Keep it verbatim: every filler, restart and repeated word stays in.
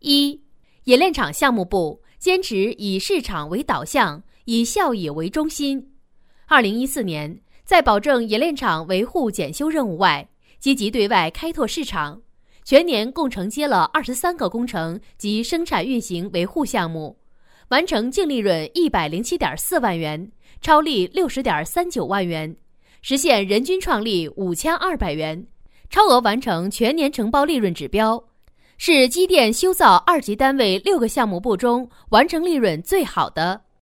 一、冶炼厂项目部坚持以市场为导向，以效益为中心。二零一四年，在保证冶炼厂维护检修任务外，积极对外开拓市场，全年共承接了二十三个工程及生产运行维护项目，完成净利润一百零七点四万元，超利六十点三九万元，实现人均创利五千二百元，超额完成全年承包利润指标，是机电修造二级单位六个项目部中完成利润最好的。